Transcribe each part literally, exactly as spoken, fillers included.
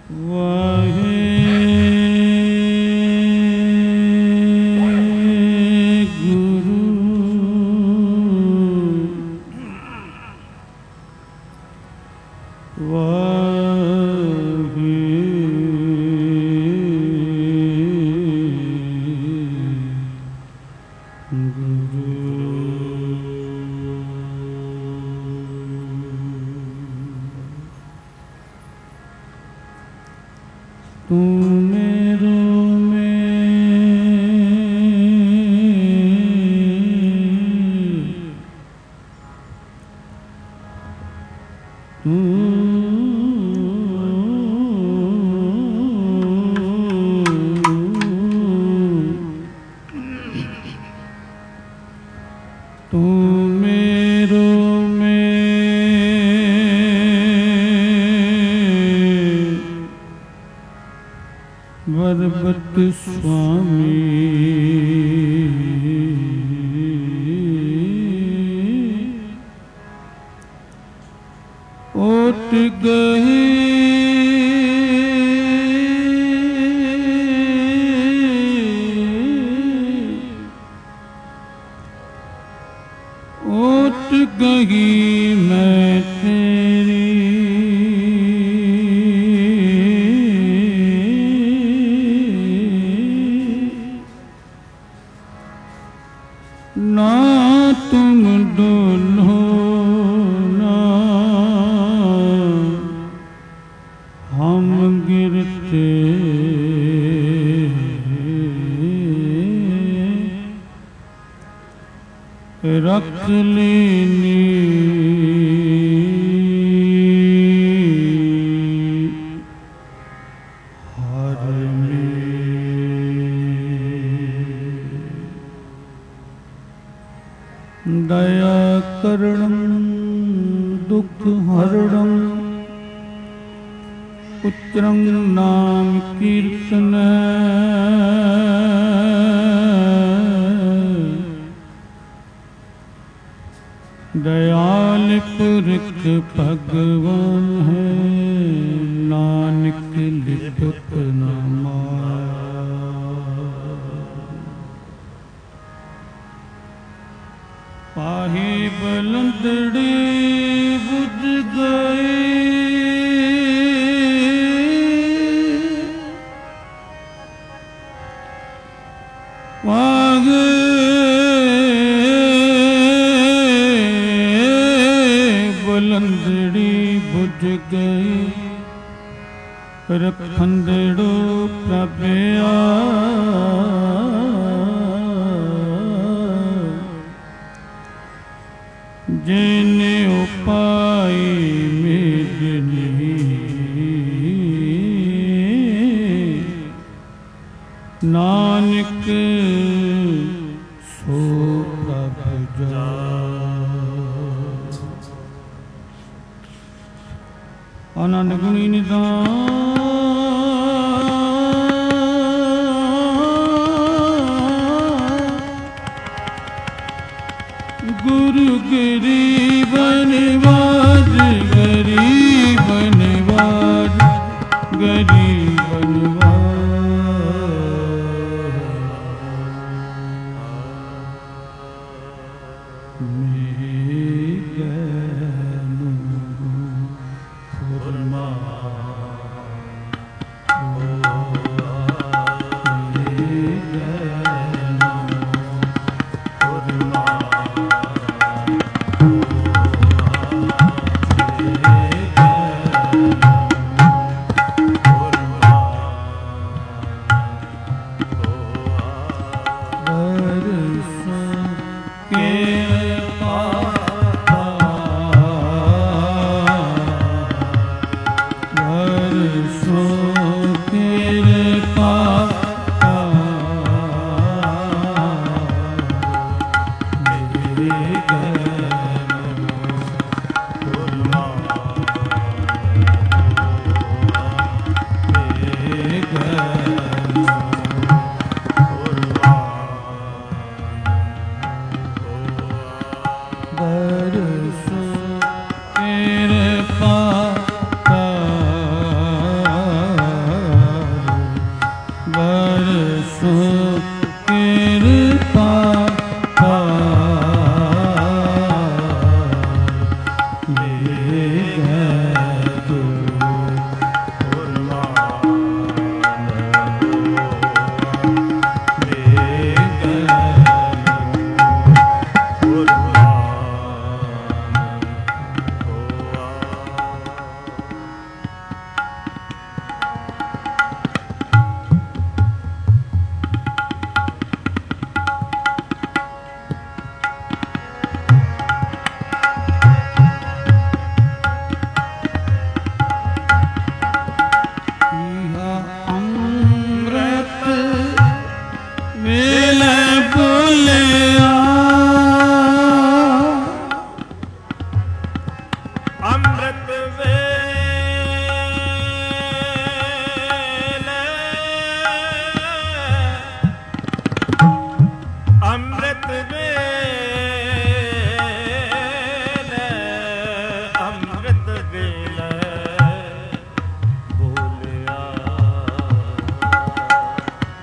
कृपा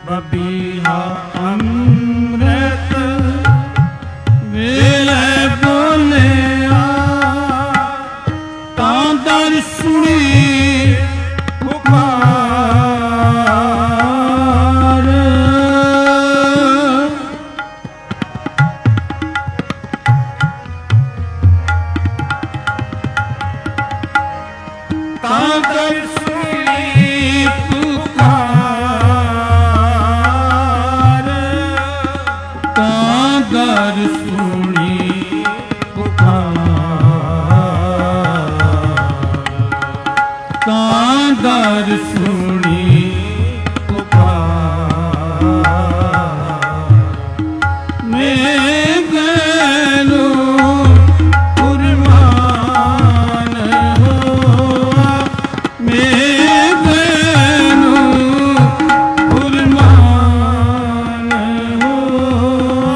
ਬਬੀਹਾ ਅੰਮ੍ਰਿਤ ਵੇਲੇ ਬੋਲਿਆ ਤਾਂ ਦਰ ਸੁਣੀ ਪੁਕਾਰ ਤਾਂ ਦਰ ਸੁਣੀ ਪੁਕਾਰ ਤਾਂ ਦਰ ਸੁਣੀ ਪੁਕਾਰ ਤਾਂ ਦਰ ਸੁਣੀ ਪੁਕਾਰ ਮੈਂ ਗੈਲੋ ਕੁਰਬਾਨ ਹੋਆ ਮੈਂ ਗੈਲੋ ਕੁਰਬਾਨ ਹੋਆ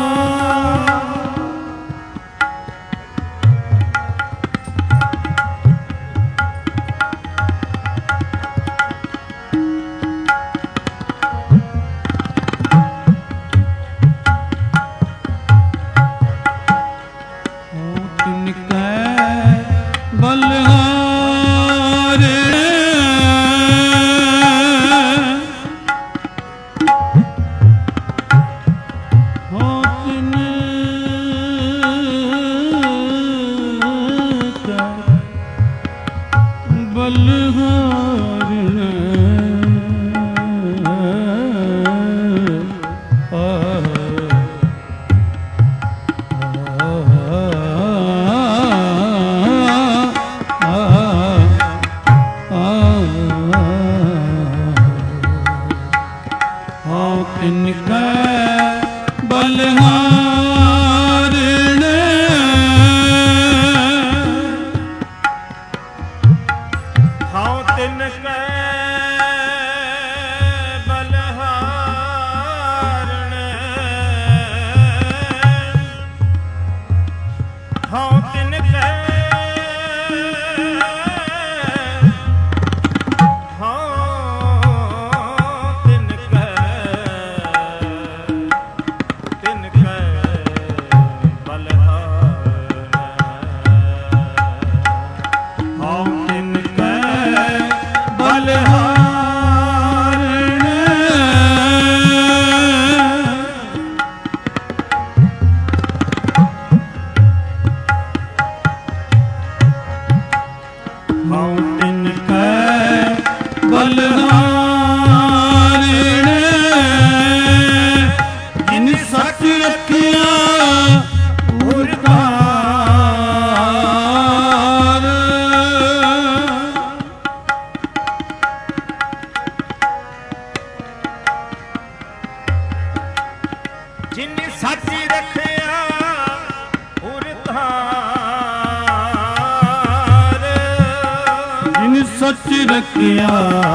ਸੱਚ ਰੱਖਿਆ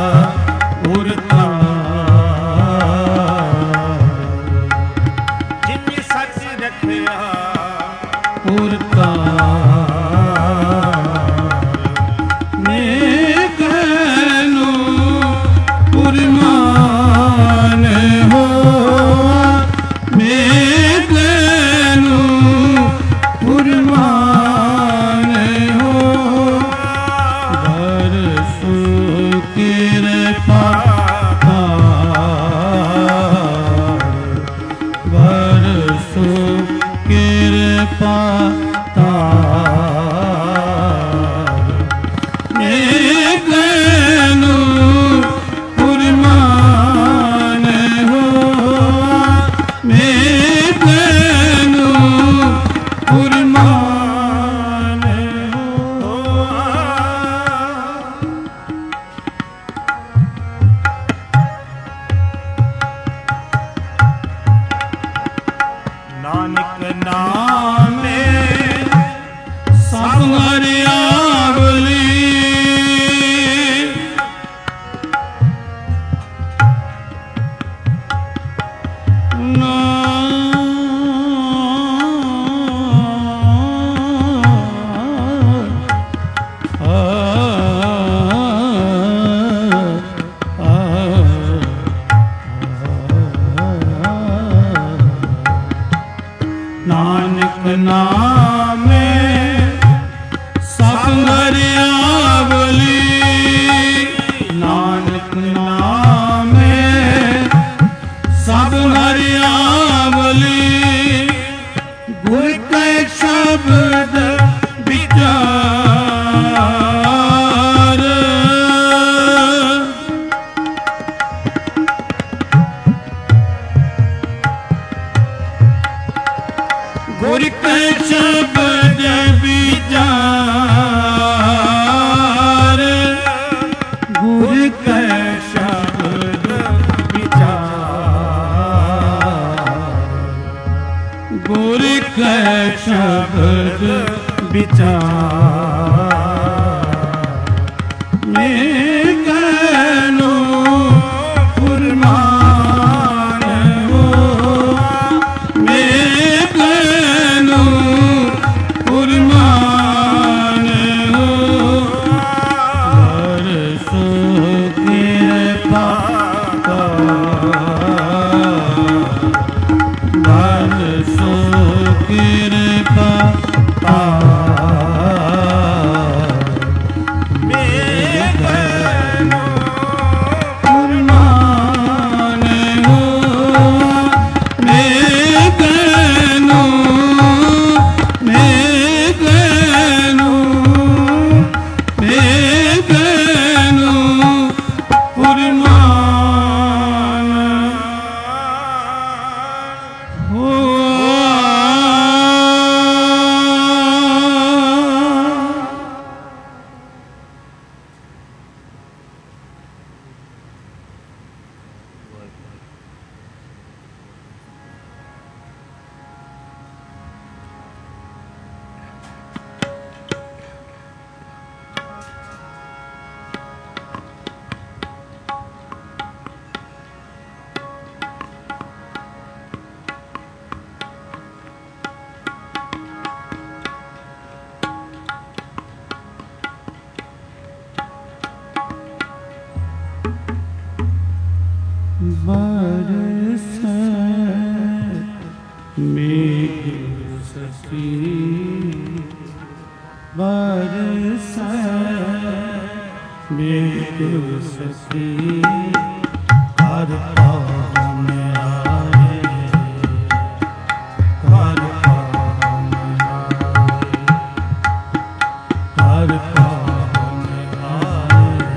ਉਰ ਤਾਰ ਜਿਨਿ ਸੱਚ ਰੱਖਿਆ ਉਰ ਤਾਰ ਮੈਂ ਕਹਿਨੂ ਕੁਰਬਾਨ ਹੋ ਮੈਂ ਕਹਿਨੂ ਕੁਰਬਾਨ ਹੋ ਕਿਰਪਾ ਵਰਸੋ ਕਿਰਪਾ ਤਾਰ ਮੈਂ ਕਹਿਨੂ ਕੁਰਬਾਨ ਹੋ ਮੈਂ ਕਹਿਨੂ ਕੁਰਬਾਨ ਹੋ ਨਾਮੇ ਸਭ ਹਰਿਆਵਲੀ ਗੁਰ ਕੈ ਸ਼ਬਦ ਵਿਚਾਰ ਗੁਰ ਕੈ ਸ਼ਬਦ ਵਿਚਾਰ ਗੁਰ ਕੈ ਸ਼ਬਦ ਵਿਚਾਰ ਗੁਰ ਕੈ ਸ਼ਬਦ ਵਿਚਾਰ ਮੈਂ ਕਹਿਨੋ ਫੁਰਮਾਨ ਹੋ ਮੈਂ ਕਹਿਨੋ ਫੁਰਮਾਨ ਹੋ ਵਰਸੋ ਕਿਰਪਾ ਵਰਸੋ ਕਿਰਪਾ ਬਰਸੈ ਮੇਘ ਸਖੀ ਬਰਸੈ ਮੇਘ ਸਖੀ ਹਰ ਪਾਵਨ ਆਏ ਹਰ ਪਾਵਨ ਆਏ ਹਰ ਪਾਵਨ ਆਏ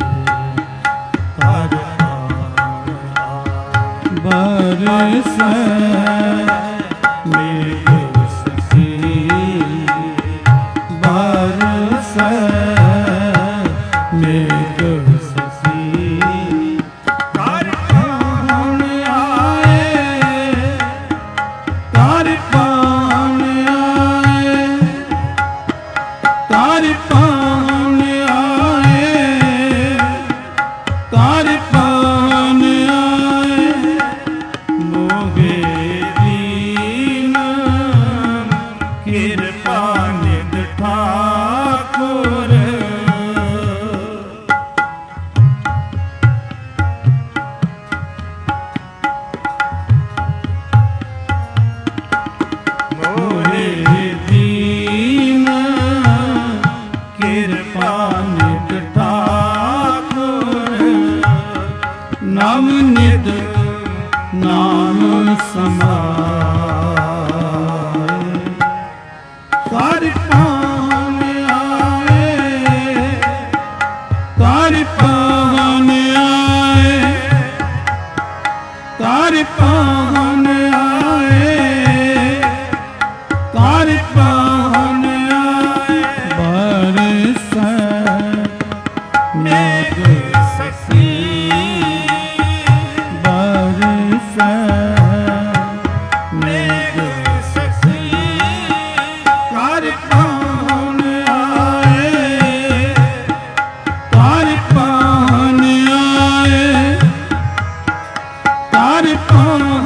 ਹਰ ਬਰਸੈ ਮੇਘ ਸਖੀ ਬਰਸੈ ਮੇਘ ਸਖੀ ਘਰ ਪਾਵਨ ਆਏ ਘਰ ਪਾਵਨ ਆਏ ਘਰ ਪਾਵਨ ਆਏ ਘਰ ਪਾਵਨ ਆਏ ਮੋਗੇ ਦੀਨ ਕਿਰਪਾ ਨਿਧ ਠਾਕੁਰ ਮੋਗੇ ਦੀਨ ਕਿਰਪਾ ਨਿਧ ਠਾਕੁਰ ਨਵ ਨਿਧ ਨਾਮ ਸਮਾਏ ਘਰ ਪਾਵਨ ਆਏ ਘਰ ਪਾਵਨ ਆਏ ਘਰ ਪਾਵਨ ਆਏ ਘਰ ਪਾਵਨ ਆਏ ਬਰਸੈ ਮੇਘ ਸਖੀ ਬਰਸੈ ਮੇਘ ਸਖੀ ਘਰ ਪਾਵਨ ਆਏ ਘਰ ਪਾਵਨ ਆਏ ਘਰ ਪਾਵਨ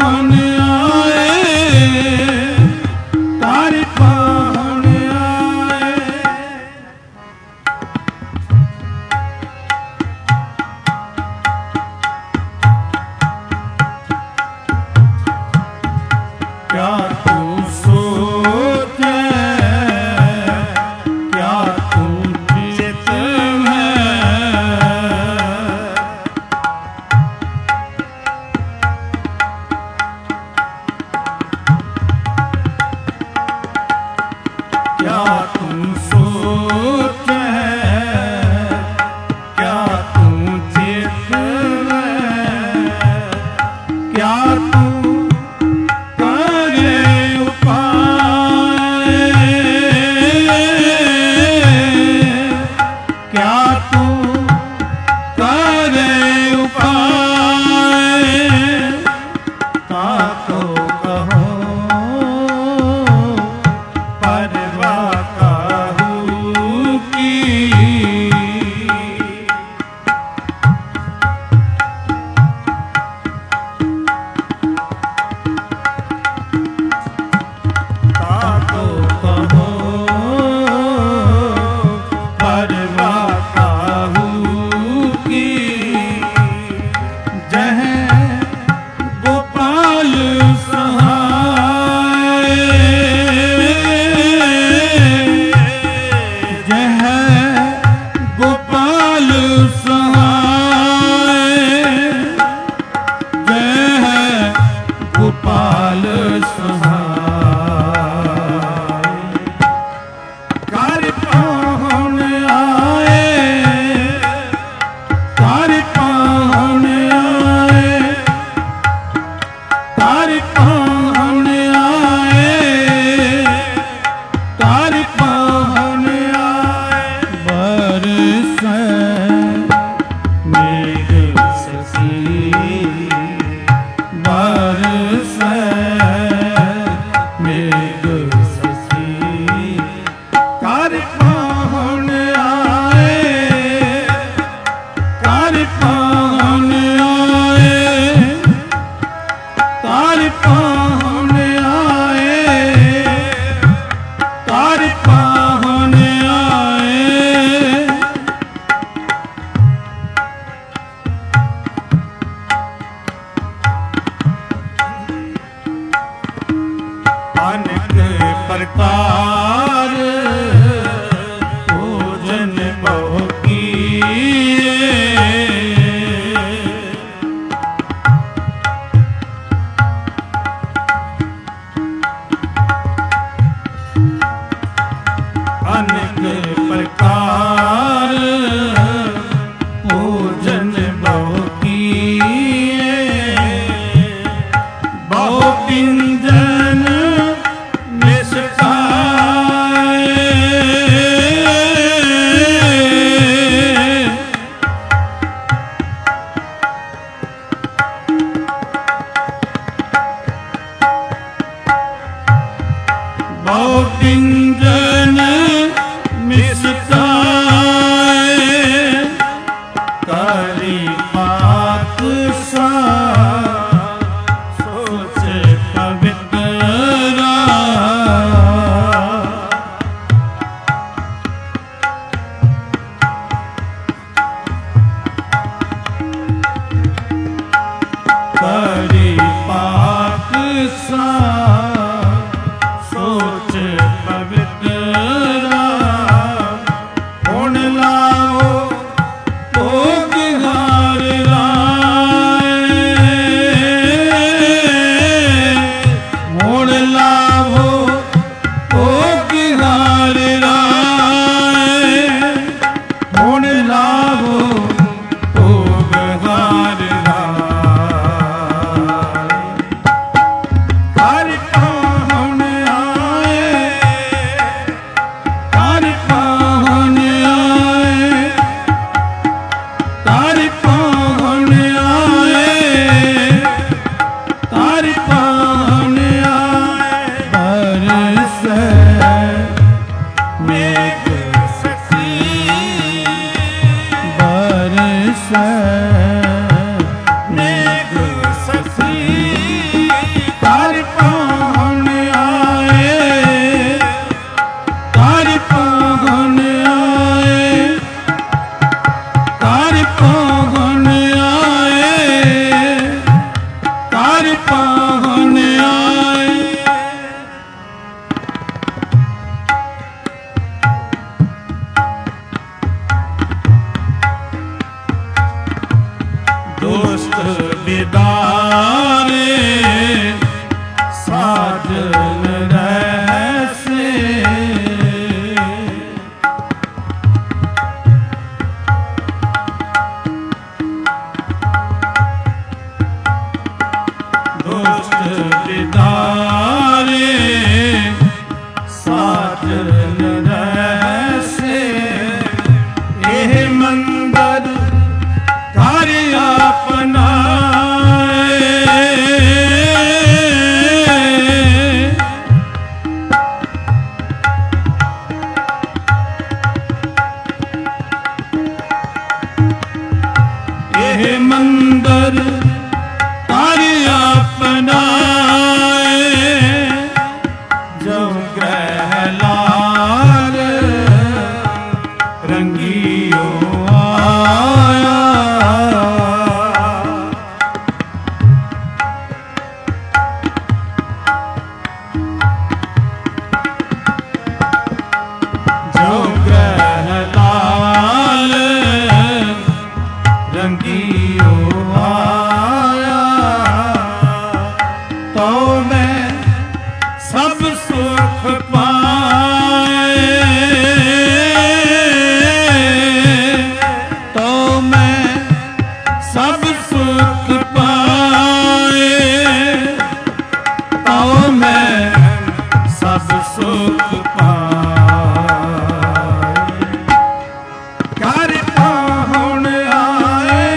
प्रकार पूजन बहु किए। अनेक प्रकार पूजन बहु किए। बहु पिंजन बहु पिंजन मिसकाए। करी पाक सा सोच पवित्रा। करी पाक सा सोच पवित्रा। हुण लाओ भोग हार लाए। हुण लाओ भोग हार लाए। हुण लाओ भोग हार दोस्त बिदारे साजन रहसे। दोस्त बिदारे साजन रहसे। एह मंदिर कार्य अपनाए। एह मंदिर कार्य अपनाए। जो ग्रह लाल रंगियो आया। जो ग्रह लाल रंगियो आया। तो मैं सब सुख पाए। तो मैं सब सुख पाए। तो मैं सब सुख पाए। कर पाहुन आए।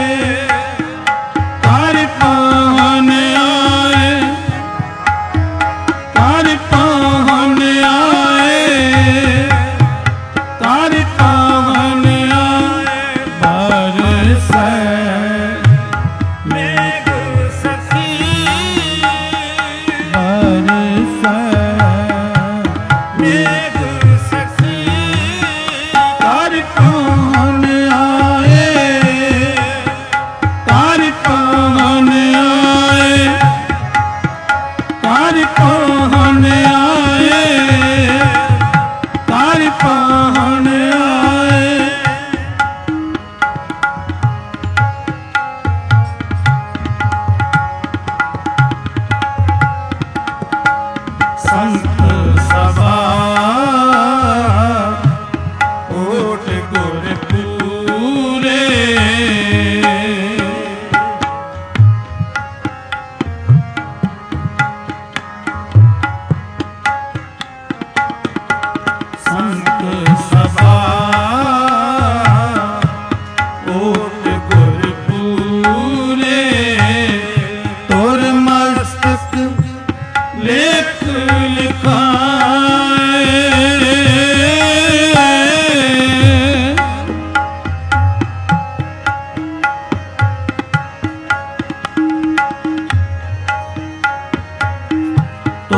कर पाहुन आए। कर पाहुन आए। कर पाहुन आए। बरसै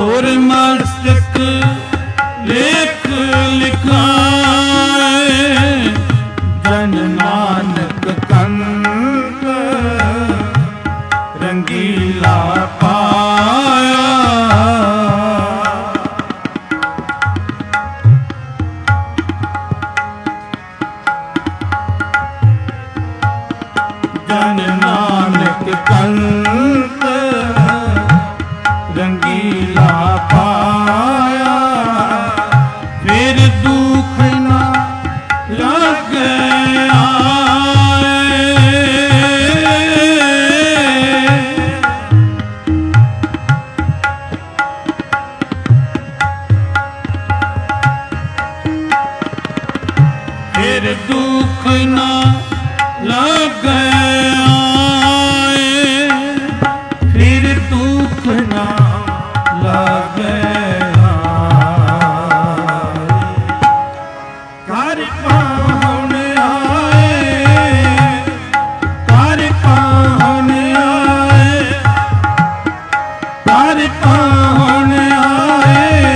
और मस्तक लेख लिखाए जन नानक कंत रंगीला पाया। जन नानक कंत रंगीला पाया फिर दुख न लगे फिर दुख न लगे फिर दुख न लगे कर पाहुन आए कर पाहुन आए कर पाहुन आए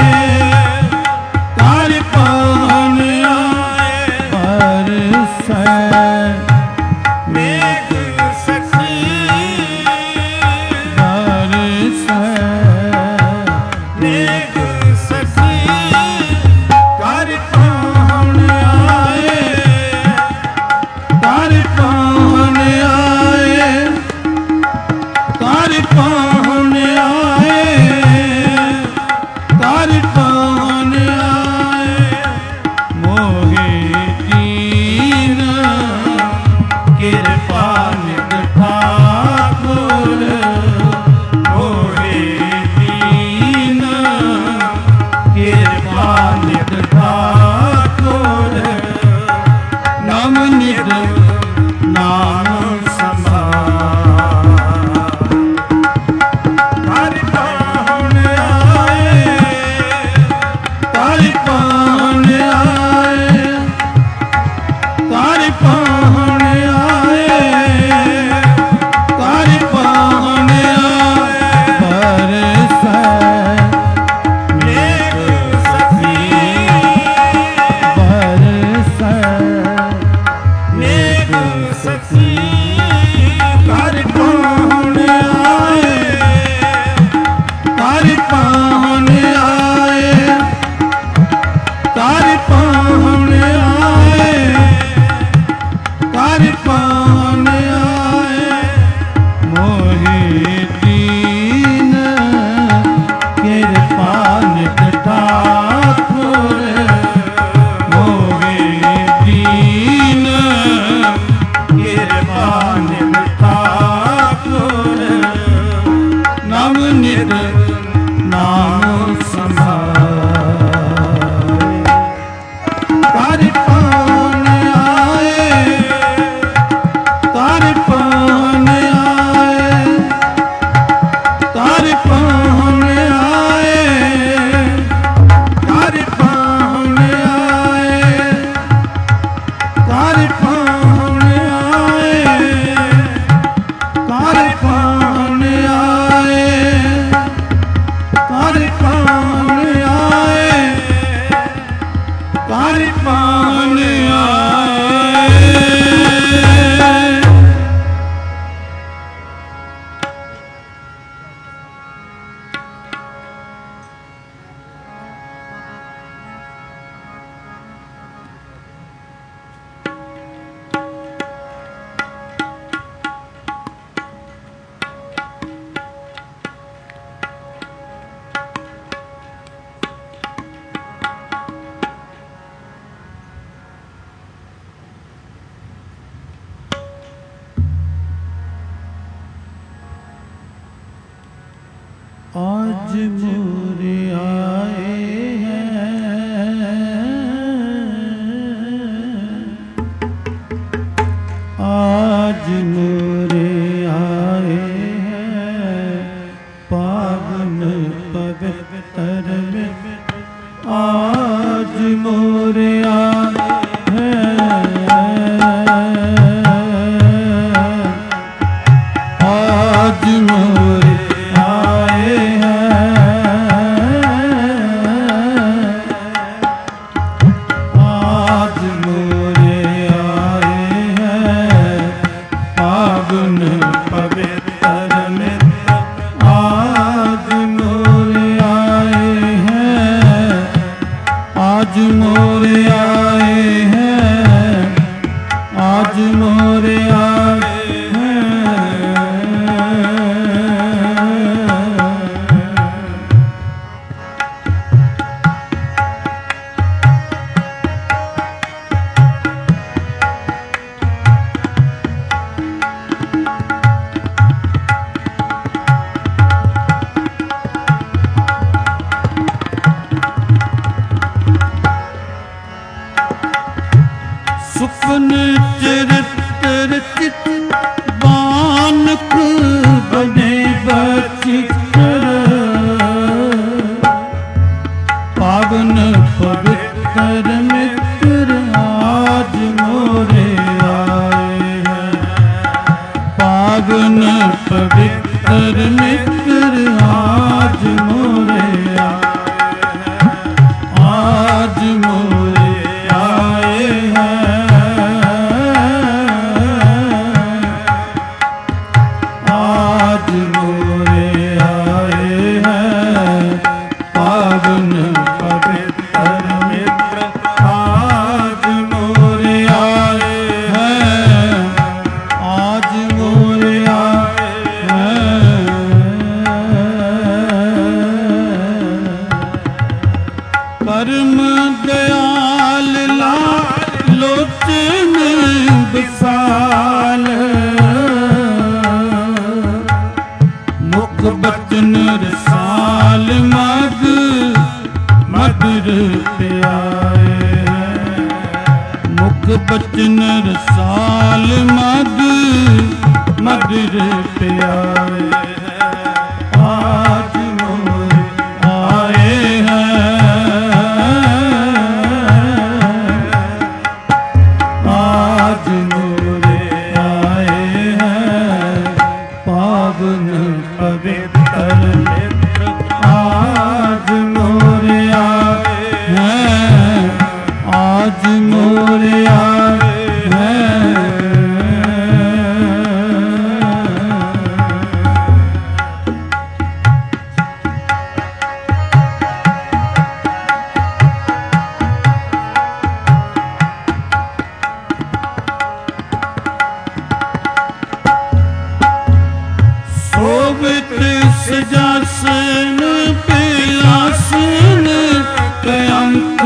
कर पाहुन आए पर मेघ सखी मेघ सखी कर पाहुन आए कर पाहुन आए कर पाहुन आए कर पाहुन आए मोहे दीन कृपा निध ठाकुर मोहे दीन कृपा निध ठाकुर नम निध नाम समार कर पाहुन आए कर पाहुन आए कर पाहुन आए कर पाहुन आए बरसै मेघ सखी बरसै मेघ सखी कर पाहुन आए कर पाहुन आए कर पाहुन आए कर पाहुन आए मोहे दीन कृपा निध ठाकुर मोहे दीन कृपा निध ठाकुर नम निध नाम समार कर पाहुन आए कर पाहुन आए कर पाहुन आए कर पाहुन आए कर पाहुन आए कर पाहुन आए कर पाहुन आए कर पाहुन आए। आज मोरे आए हैं आज मोरे आए हैं पावन पवित्र में आज मोरे आए हैं आज मोरे आए हैं पावन पवित्र मित्र आज मोरे आए हैं, आज मोरे आए हैं, आज मोरे आए हैं। सुपन चरित्र चित बानक बने बचित्र, पावन पवित्र मित्र आज मोरे आए हैं, पावन पवित्र मित्र आज मोरे आए हैं, आज मोरे आए हैं, आज मोरे आए हैं, पावन पवित्र मित्र आज मोरे आए हैं, आज मोरे आए हैं। परम दयाल लाल लोचन विशाल, मुख बचन रसाल मद मधुर प्यारे हैं, मुख बचन रसाल मद मधुर प्यारे हैं, आज मोरे आए हैं, आज मोरे आए हैं, पावन पवित्र मित्र आज मोरे आए हैं, आज मोरे आए हैं। शोभित सजासन पिलासन कयंक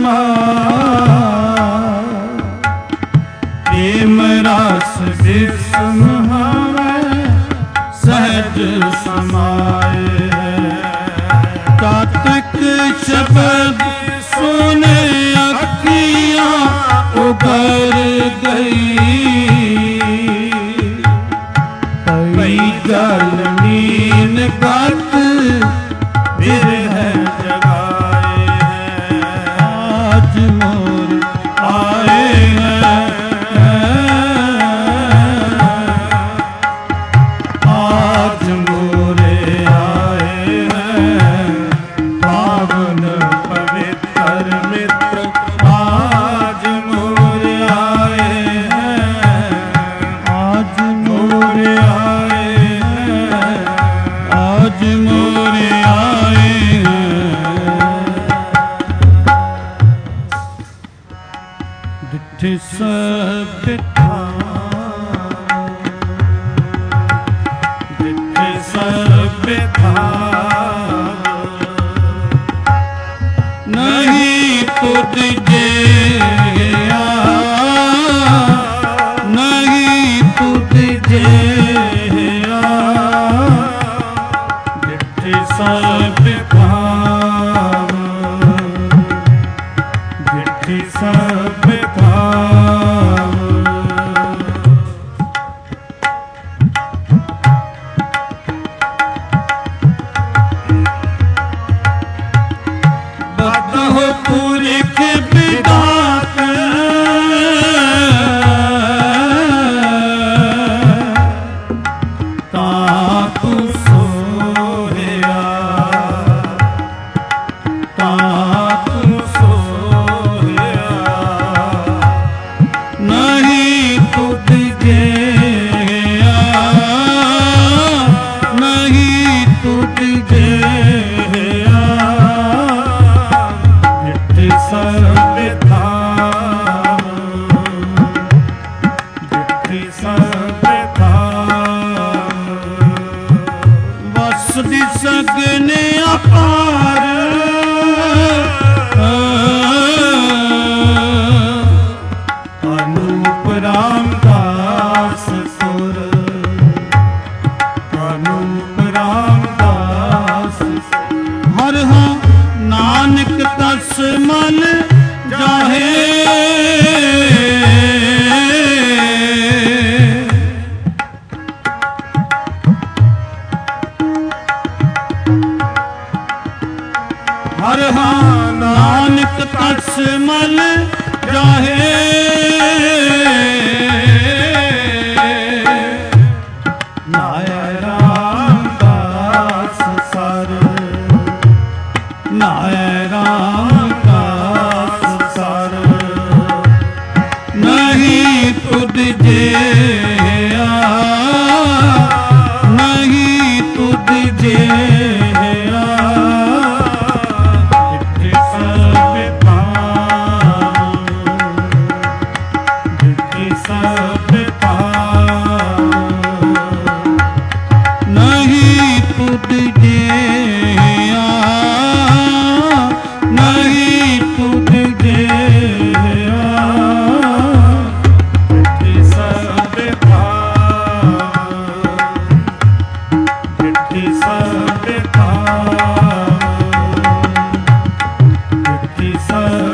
प्रेम रास विषम हमें सहज समाए, कातिक शब्द सुने अखियाँ उभर गई, कई जल नीन गत विरह जगाए हैं, आज मोर आए हैं, आज मोरे आए हैं, पावन पवित्र मित्र आज मोरे आए हैं, आज मोरे आए हैं, आज मोरे आए हैं। डिठे सब डिठे सब नहीं तुझे नहीं तुझे डिठे सब डिठे सब ਪਾਰ ਅਨੂਪ ਰਾਮਦਾਸ ਸੁਰ ਅਨੂਪ ਰਾਮਦਾਸ ਹਰ ਹਾਂ ਨਾਨਕ ਤਸ ਮਨ ਜਾਹੇ ਹਰ ਹਾਂ ਨਾਨਕ ਤਸ ਮਨ ਜਾਹੇ ਨਾਇ ਰਾਮਦਾਸ ਸਰ ਨਾਇ ਰਾਮਦਾਸ ਸਰ ਨਹੀਂ ਤੁਧ ਜਿਹਾ ਨਹੀਂ ਤੁਧ ਜਿਹਾ ਜਿੱਥੇ ਸਭ ਪਾਵ ਜਿੱਥੇ ਸਭ ਪਾਵ ਨਹੀਂ ਤੁਧ ਜਿਹਾ ਨਹੀਂ ਤੁਧ ਜਿਹਾ ਜਿੱਥੇ ਸਭ ਪਾਵ ਜਿੱਥੇ ਸਭ ਪਾਵ ਜਿੱਥੇ ਸਭ